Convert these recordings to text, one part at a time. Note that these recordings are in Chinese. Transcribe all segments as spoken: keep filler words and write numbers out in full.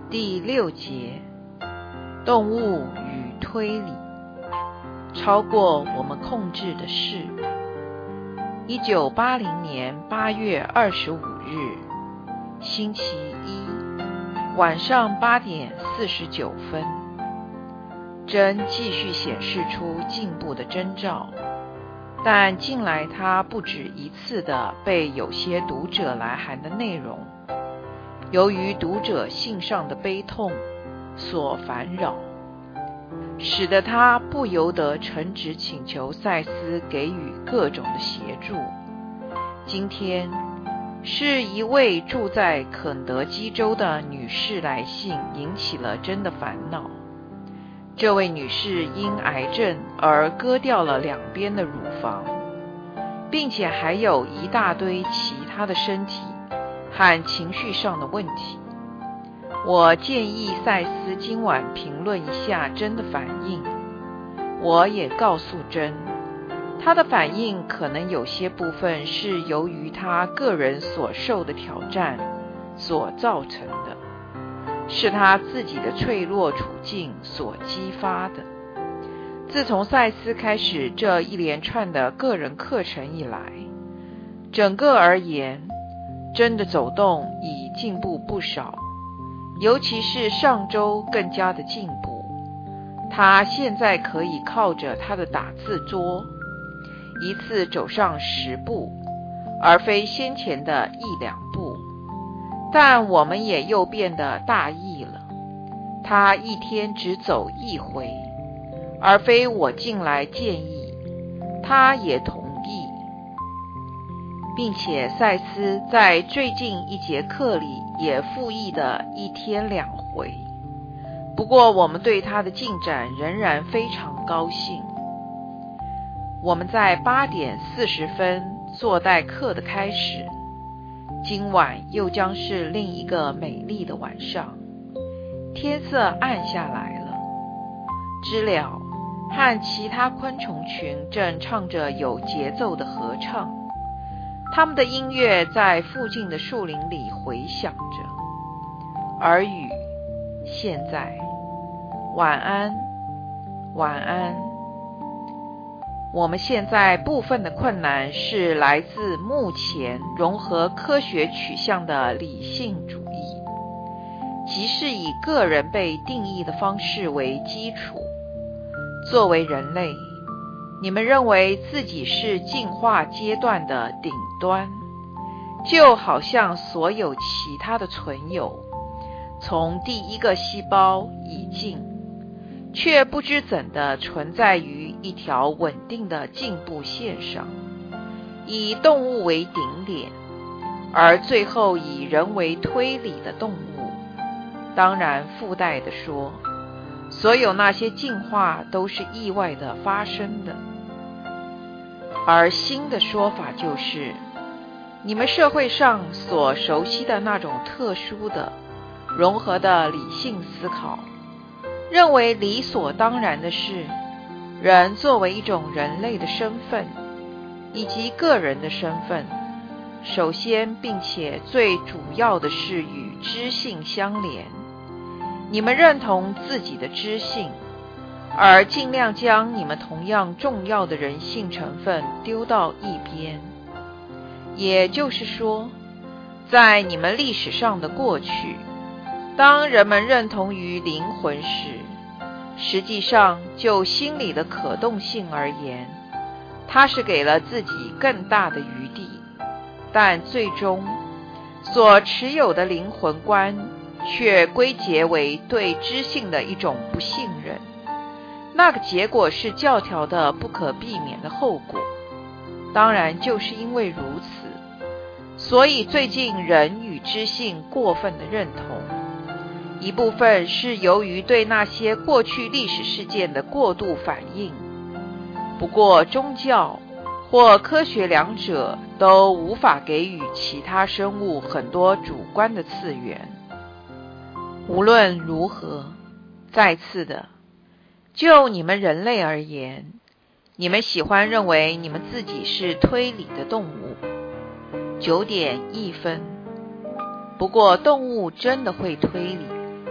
第六节，动物与推理，超过我们控制的事。一九八零年八月二十五日，星期一，晚上八点四十九分。真继续显示出进步的征兆，但近来他不止一次地被有些读者来函的内容，由于读者信上的悲痛所烦扰，使得他不由得诚挚请求赛斯给予各种的协助。今天是一位住在肯德基州的女士来信，引起了真的烦恼。这位女士因癌症而割掉了两边的乳房，并且还有一大堆其他的身体和情绪上的问题。我建议赛斯今晚评论一下珍的反应。我也告诉珍，她的反应可能有些部分是由于她个人所受的挑战所造成的，是她自己的脆弱处境所激发的。自从赛斯开始这一连串的个人课程以来，整个而言，珍的走动已进步不少，尤其是上周更加的进步。他现在可以靠着他的打字桌，一次走上十步，而非先前的一两步。但我们也又变得大意了，他一天只走一回，而非我近来建议，他也同意。并且赛斯在最近一节课里也复议的一天两回。不过我们对他的进展仍然非常高兴。我们在八点四十分坐待课的开始。今晚又将是另一个美丽的晚上，天色暗下来了。知了和其他昆虫群正唱着有节奏的合唱，他们的音乐在附近的树林里回响着。耳语，现在，晚安，晚安。我们现在部分的困难是来自目前融合科学取向的理性主义，即是以个人被定义的方式为基础。作为人类，你们认为自己是进化阶段的顶端，就好像所有其他的存有，从第一个细胞已进，却不知怎的存在于一条稳定的进步线上，以动物为顶点，而最后以人为推理的动物。当然附带地说，所有那些进化都是意外的发生的。而新的说法就是，你们社会上所熟悉的那种特殊的融合的理性思考，认为理所当然的是，人作为一种人类的身份以及个人的身份，首先并且最主要的是与知性相连。你们认同自己的知性，而尽量将你们同样重要的人性成分丢到一边。也就是说，在你们历史上的过去，当人们认同于灵魂时，实际上就心理的可动性而言，它是给了自己更大的余地，但最终所持有的灵魂观却归结为对知性的一种不信任。那个结果是教条的不可避免的后果。当然就是因为如此，所以最近人与知性过分的认同，一部分是由于对那些过去历史事件的过度反应。不过宗教或科学两者都无法给予其他生物很多主观的次元。无论如何，再次的，就你们人类而言，你们喜欢认为你们自己是推理的动物。九点一分。不过动物真的会推理，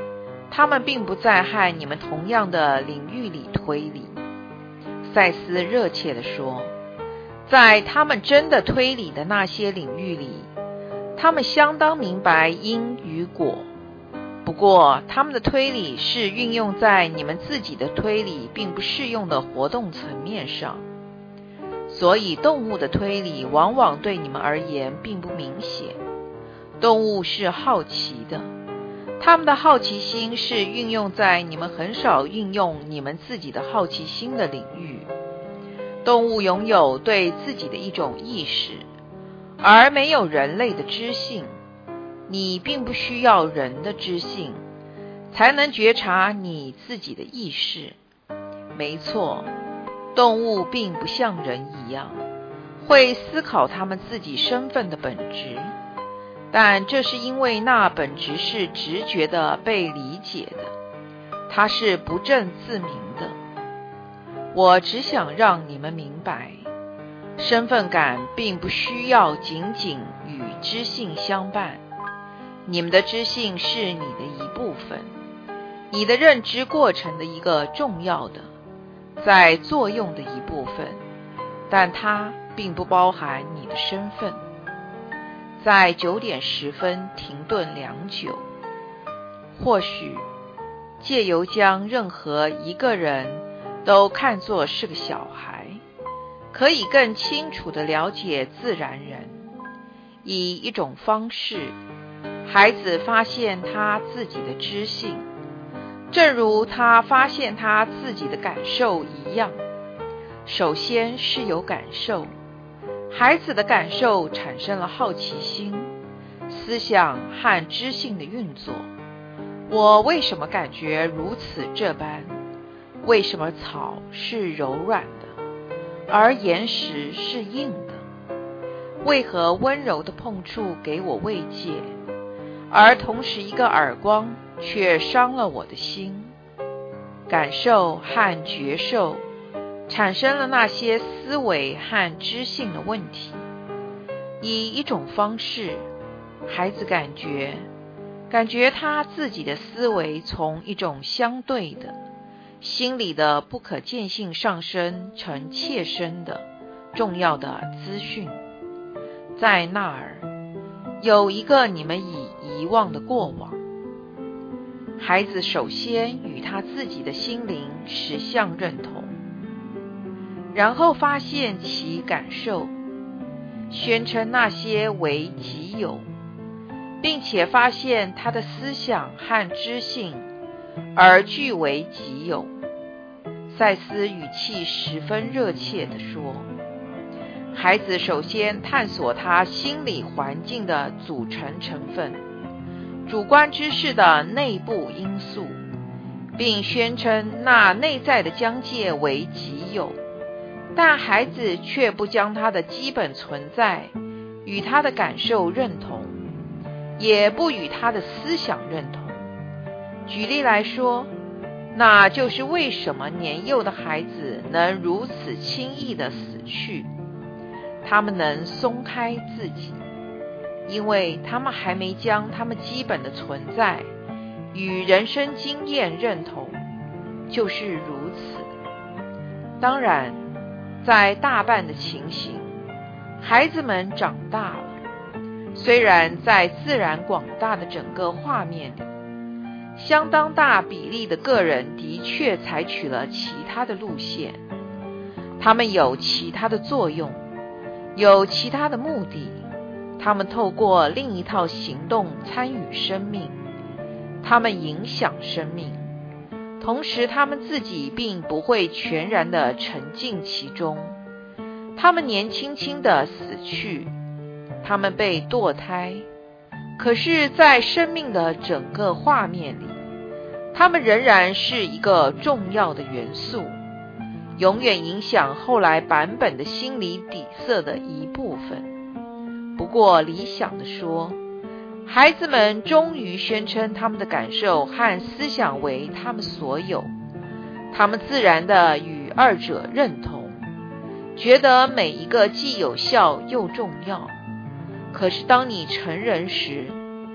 他们并不在和你们同样的领域里推理。赛斯热切地说，在他们真的推理的那些领域里，他们相当明白因与果。不过他们的推理是运用在你们自己的推理并不适用的活动层面上，所以动物的推理往往对你们而言并不明显。动物是好奇的，他们的好奇心是运用在你们很少运用你们自己的好奇心的领域。动物拥有对自己的一种意识，而没有人类的知性。你并不需要人的知性，才能觉察你自己的意识。没错，动物并不像人一样，会思考他们自己身份的本质。但这是因为那本质是直觉的被理解的，它是不证自明的。我只想让你们明白，身份感并不需要仅仅与知性相伴。你们的知性是你的一部分，你的认知过程的一个重要的，在作用的一部分，但它并不包含你的身份。在九点十分停顿良久，或许借由将任何一个人都看作是个小孩，可以更清楚地了解自然人。以一种方式，孩子发现他自己的知性，正如他发现他自己的感受一样。首先是有感受，孩子的感受产生了好奇心、思想和知性的运作。我为什么感觉如此这般？为什么草是柔软的，而岩石是硬的？为何温柔的碰触给我慰藉，而同时一个耳光却伤了我的心？感受和觉受产生了那些思维和知性的问题。以一种方式，孩子感觉感觉他自己的思维从一种相对的心理的不可见性上升成切身的重要的资讯。在那儿有一个你们已遗忘的过往。孩子首先与他自己的心灵实相认同，然后发现其感受，宣称那些为己有，并且发现他的思想和知性而据为己有。赛斯语气十分热切地说，孩子首先探索他心理环境的组成成分，主观知识的内部因素，并宣称那内在的疆界为己有，但孩子却不将他的基本存在与他的感受认同，也不与他的思想认同。举例来说，那就是为什么年幼的孩子能如此轻易地死去。他们能松开自己，因为他们还没将他们基本的存在与人生经验认同，就是如此。当然，在大半的情形，孩子们长大了，虽然在自然广大的整个画面里，相当大比例的个人的确采取了其他的路线，他们有其他的作用，有其他的目的，他们透过另一套行动参与生命，他们影响生命，同时他们自己并不会全然地沉浸其中。他们年轻轻地死去，他们被堕胎，可是在生命的整个画面里，他们仍然是一个重要的元素，永远影响后来版本的心理底色的一部分。不过理想地说，孩子们终于宣称他们的感受和思想为他们所有，他们自然地与二者认同，觉得每一个既有效又重要。可是当你成人时，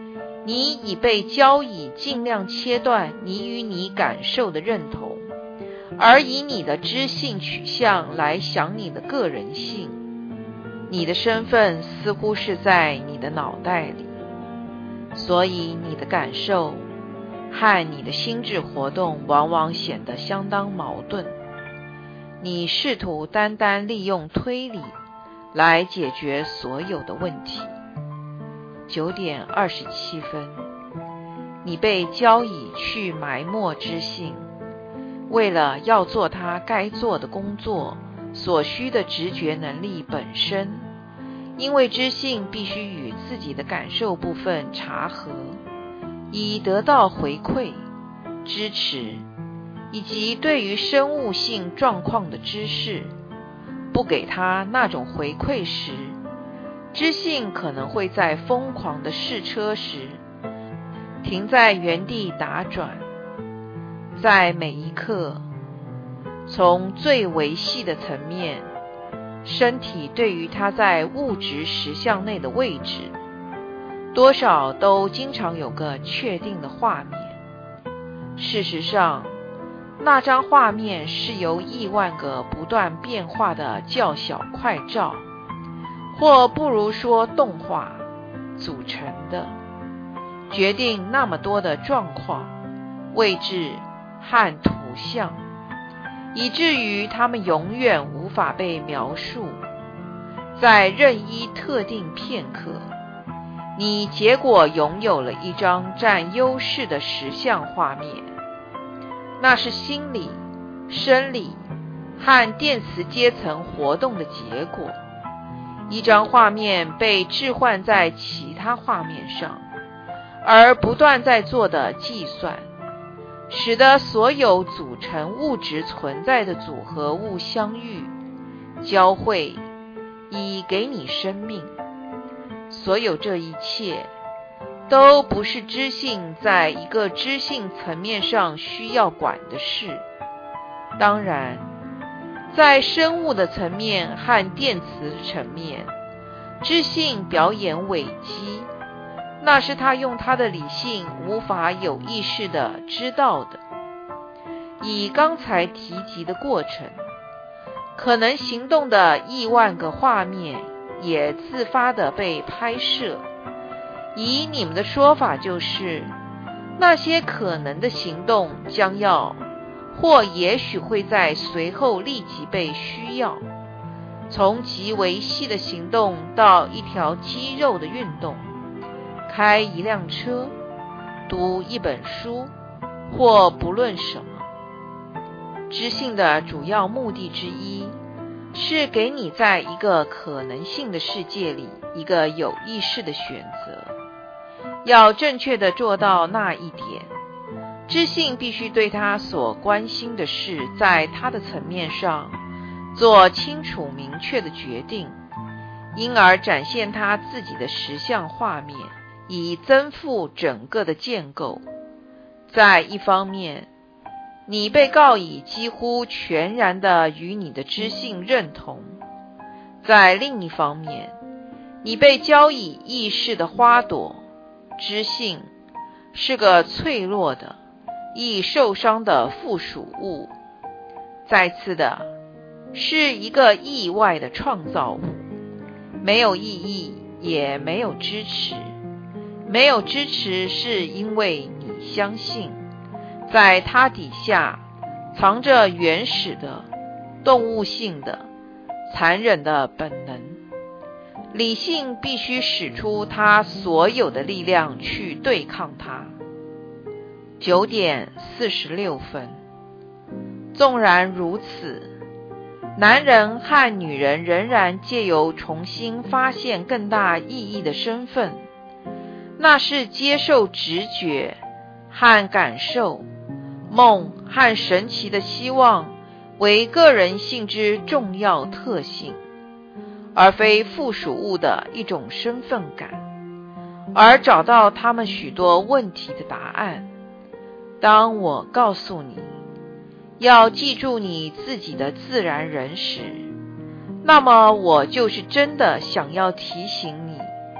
你已被教以尽量切断你与你感受的认同，而以你的知性取向来想你的个人性。你的身份似乎是在你的脑袋里，所以你的感受和你的心智活动往往显得相当矛盾。你试图单单利用推理来解决所有的问题。九点二十七分，你被教以去埋没知性，为了要做他该做的工作所需的直觉能力本身，因为知性必须与自己的感受部分查核，以得到回馈、支持以及对于生物性状况的知识。不给他那种回馈时，知性可能会在疯狂的试车时停在原地打转。在每一刻，从最维系的层面，身体对于它在物质实相内的位置，多少都经常有个确定的画面。事实上，那张画面是由亿万个不断变化的较小快照，或不如说动画组成的，决定那么多的状况、位置和图像，以至于它们永远无法被描述。在任意特定片刻，你结果拥有了一张占优势的实相画面，那是心理、生理和电磁阶层活动的结果。一张画面被置换在其他画面上，而不断在做的计算，使得所有组成物质存在的组合物相遇、交汇，以给你生命。所有这一切都不是知性在一个知性层面上需要管的事。当然，在生物的层面和电磁层面，知性表演伪机，那是他用他的理性无法有意识地知道的。以刚才提及的过程，可能行动的亿万个画面也自发地被拍摄。以你们的说法，就是那些可能的行动将要或也许会在随后立即被需要，从极为细的行动到一条肌肉的运动，开一辆车，读一本书，或不论什么。知性的主要目的之一，是给你在一个可能性的世界里一个有意识的选择。要正确地做到那一点，知性必须对他所关心的事在他的层面上做清楚明确的决定，因而展现他自己的实相画面，以增富整个的建构。在一方面，你被告以几乎全然的与你的知性认同；在另一方面，你被交以意识的花朵。知性是个脆弱的、易受伤的附属物。再次的，是一个意外的创造物，没有意义，也没有支持。没有支持是因为你相信，在它底下藏着原始的、动物性的、残忍的本能。理性必须使出它所有的力量去对抗它。九点四十六分。纵然如此，男人和女人仍然借由重新发现更大意义的身份，那是接受直觉和感受、梦和神奇的希望为个人性之重要特性，而非附属物的一种身份感，而找到他们许多问题的答案。当我告诉你要记住你自己的自然人时，那么我就是真的想要提醒你，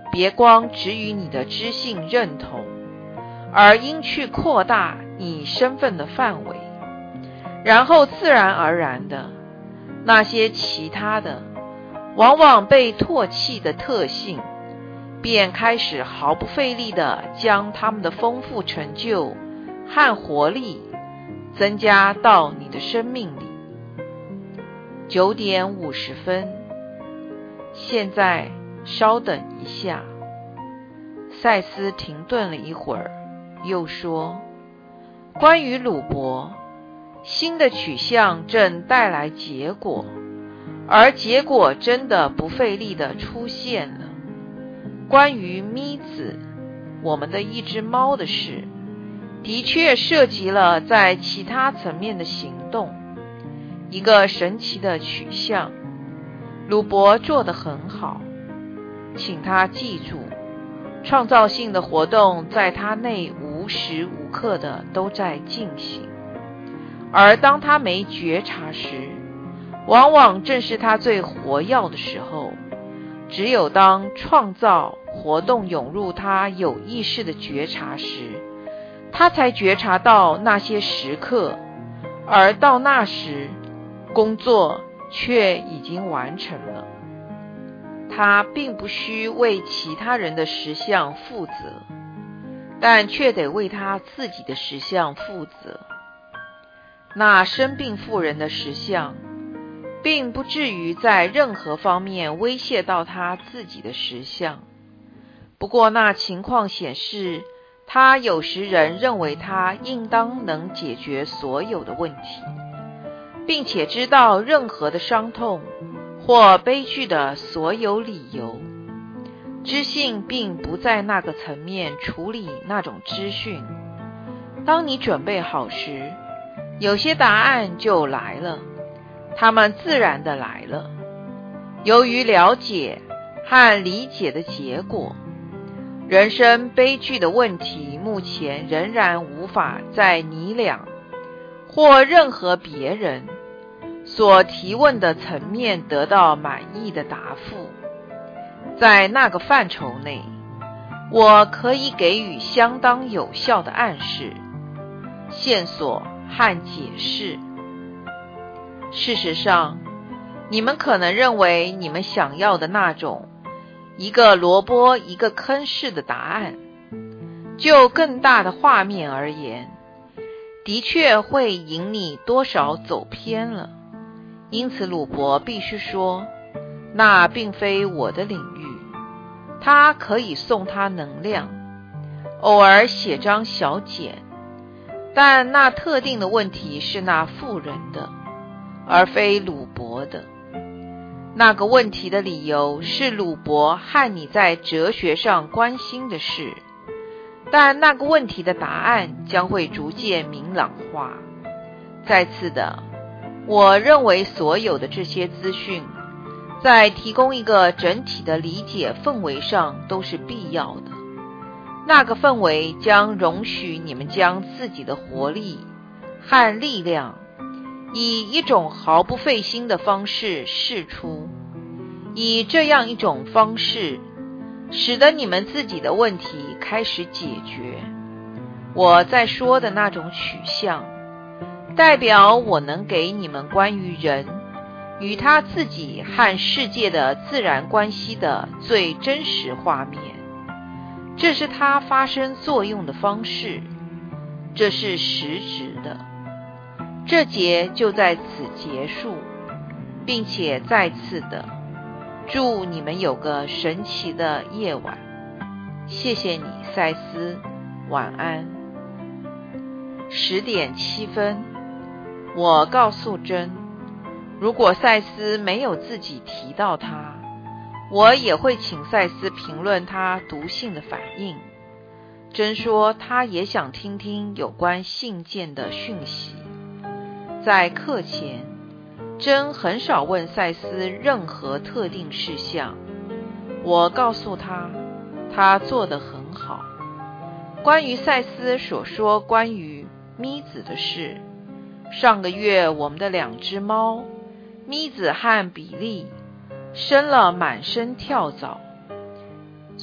别光只与你的知性认同，而应去扩大你身份的范围，然后自然而然的，那些其他的往往被唾弃的特性，便开始毫不费力地将他们的丰富成就和活力增加到你的生命里。九点五十分，现在稍等一下。赛斯停顿了一会儿，又说，关于鲁伯，新的取向正带来结果，而结果真的不费力地出现了。关于咪子，我们的一只猫的事，的确涉及了在其他层面的行动，一个神奇的取向。鲁伯做得很好，请他记住，创造性的活动在他内无时无刻的都在进行，而当他没觉察时，往往正是他最活跃的时候。只有当创造活动涌入他有意识的觉察时，他才觉察到那些时刻，而到那时，工作却已经完成了。他并不需为其他人的实相负责，但却得为他自己的实相负责。那生病妇人的实相并不至于在任何方面威胁到他自己的实相，不过那情况显示，他有时仍认为他应当能解决所有的问题，并且知道任何的伤痛或悲剧的所有理由。知性并不在那个层面处理那种资讯。当你准备好时，有些答案就来了，它们自然地来了。由于了解和理解的结果，人生悲剧的问题目前仍然无法在你俩或任何别人所提问的层面得到满意的答复。在那个范畴内，我可以给予相当有效的暗示、线索和解释。事实上，你们可能认为你们想要的那种一个萝卜一个坑式的答案，就更大的画面而言，的确会引你多少走偏了。因此鲁伯必须说，那并非我的领域。他可以送他能量，偶尔写张小简，但那特定的问题是那妇人的，而非鲁伯的。那个问题的理由是鲁伯和你在哲学上关心的事，但那个问题的答案将会逐渐明朗化。再次的，我认为所有的这些资讯在提供一个整体的理解氛围上都是必要的。那个氛围将容许你们将自己的活力和力量以一种毫不费心的方式释出，以这样一种方式使得你们自己的问题开始解决。我在说的那种取向，代表我能给你们关于人与他自己和世界的自然关系的最真实画面。这是它发生作用的方式，这是实质的。这节就在此结束，并且再次的祝你们有个神奇的夜晚。谢谢你，赛斯，晚安。十点七分，我告诉珍，如果赛斯没有自己提到他，我也会请赛斯评论他读信的反应。珍说他也想听听有关信件的讯息。在课前，珍很少问赛斯任何特定事项。我告诉他，他做得很好。关于赛斯所说关于咪子的事，上个月我们的两只猫咪子和比利生了满身跳蚤，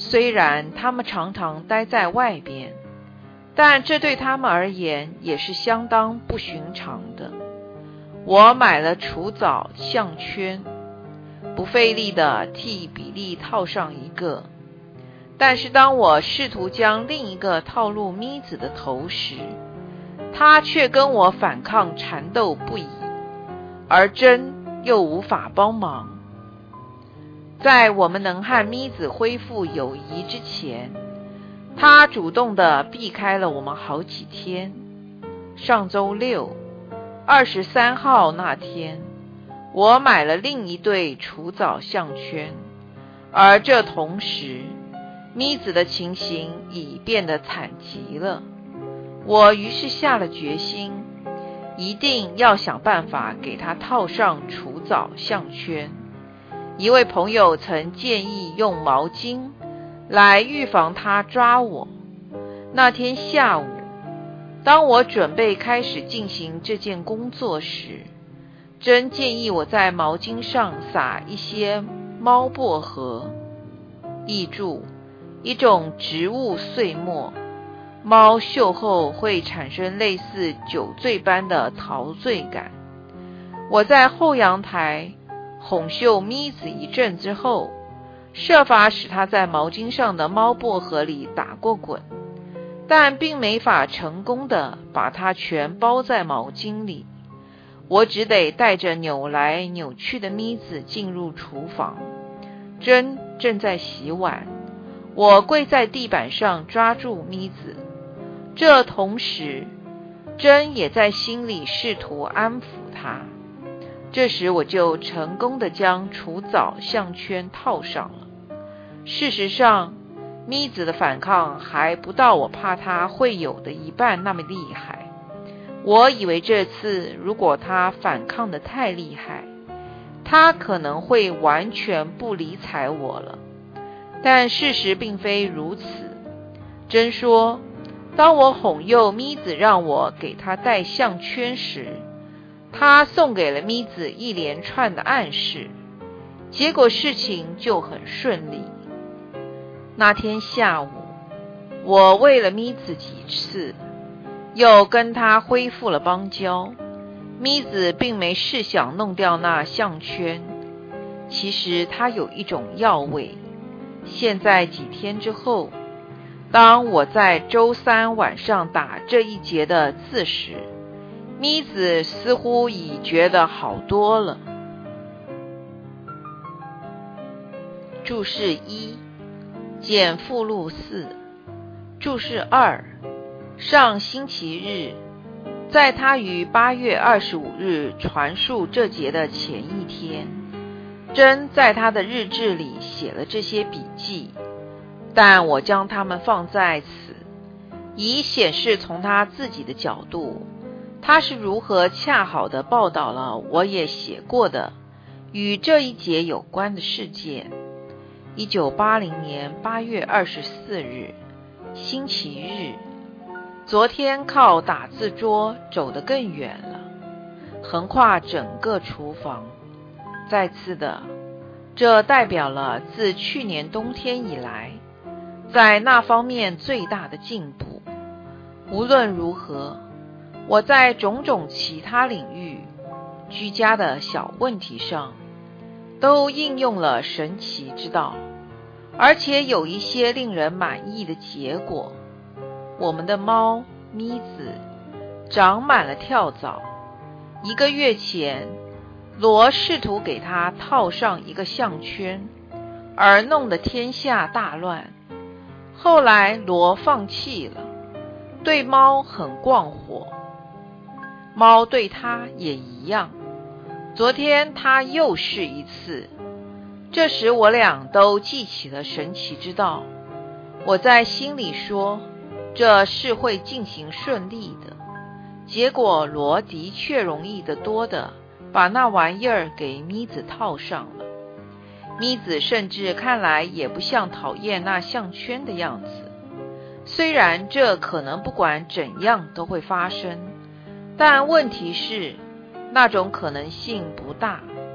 虽然他们常常待在外边，但这对他们而言也是相当不寻常的。我买了除藻项圈，不费力地替比利套上一个，但是当我试图将另一个套入咪子的头时，他却跟我反抗缠斗不已，而真又无法帮忙。在我们能和咪子恢复友谊之前，他主动地避开了我们好几天。上周六二十三号那天，我买了另一对除藻项圈，而这同时咪子的情形已变得惨极了。我于是下了决心，一定要想办法给他套上除藻项圈。一位朋友曾建议用毛巾来预防他抓我。那天下午，当我准备开始进行这件工作时，真建议我在毛巾上撒一些猫薄荷。译注：一种植物碎末，猫嗅后会产生类似酒醉般的陶醉感。我在后阳台哄嗅咪子一阵之后，设法使它在毛巾上的猫薄荷里打过滚，但并没法成功的把它全包在毛巾里。我只得带着扭来扭去的咪子进入厨房。珍正在洗碗，我跪在地板上抓住咪子。这同时，珍也在心里试图安抚它。这时我就成功地将除藻项圈套上了。事实上，咪子的反抗还不到我怕它会有的一半那么厉害。我以为这次如果它反抗得太厉害，它可能会完全不理睬我了。但事实并非如此。珍说，当我哄诱咪子让我给它戴项圈时，他送给了咪子一连串的暗示，结果事情就很顺利。那天下午，我喂了咪子几次，又跟他恢复了邦交。咪子并没试想弄掉那项圈，其实它有一种药味。现在几天之后，当我在周三晚上打这一节的字时，咪子似乎已觉得好多了。注释一，简附录四。注释二，上星期日，在他于八月二十五日传述这节的前一天，珍在他的日志里写了这些笔记，但我将它们放在此，以显示从他自己的角度，他是如何恰好地报道了我也写过的与这一节有关的事件。一九八零年八月二十四日，星期日。昨天靠打字桌走得更远了，横跨整个厨房。再次的，这代表了自去年冬天以来，在那方面最大的进步。无论如何，我在种种其他领域，居家的小问题上，都应用了神奇之道，而且有一些令人满意的结果。我们的猫咪子长满了跳蚤。一个月前，罗试图给它套上一个项圈，而弄得天下大乱。后来罗放弃了，对猫很逛火，猫对它也一样。昨天它又试一次，这时我俩都记起了神奇之道。我在心里说，这是会进行顺利的。结果罗的确容易得多的把那玩意儿给咪子套上了。咪子甚至看来也不像讨厌那项圈的样子。虽然这可能不管怎样都会发生，但问题是那种可能性不大。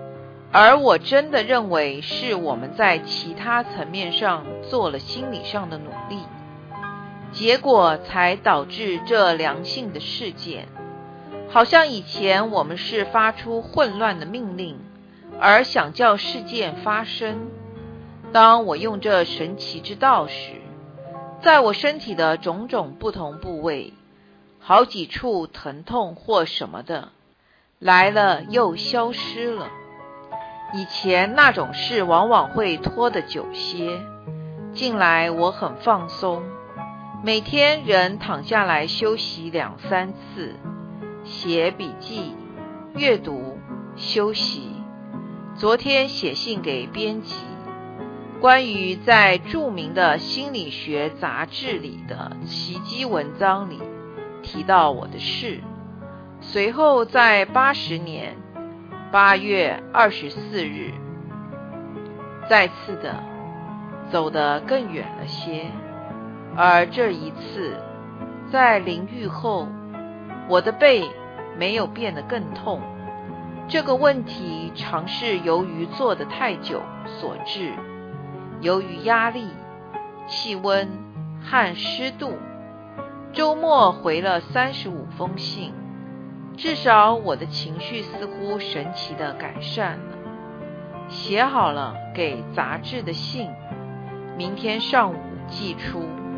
而我真的认为是我们在其他层面上做了心理上的努力，结果才导致这良性的事件。好像以前我们是发出混乱的命令，而想叫事件发生。当我用这神奇之道时，在我身体的种种不同部位，好几处疼痛或什么的，来了又消失了。以前那种事往往会拖得久些，近来我很放松，每天仍躺下来休息两三次，写笔记、阅读、休息。昨天写信给编辑，关于在著名的心理学杂志里的奇迹文章里提到我的事。随后在八十年八月二十四日，再次的走得更远了些，而这一次在淋浴后，我的背没有变得更痛。这个问题常是由于坐得太久所致，由于压力、气温和湿度。周末回了三十五封信，至少我的情绪似乎神奇地改善了。写好了给杂志的信，明天上午寄出。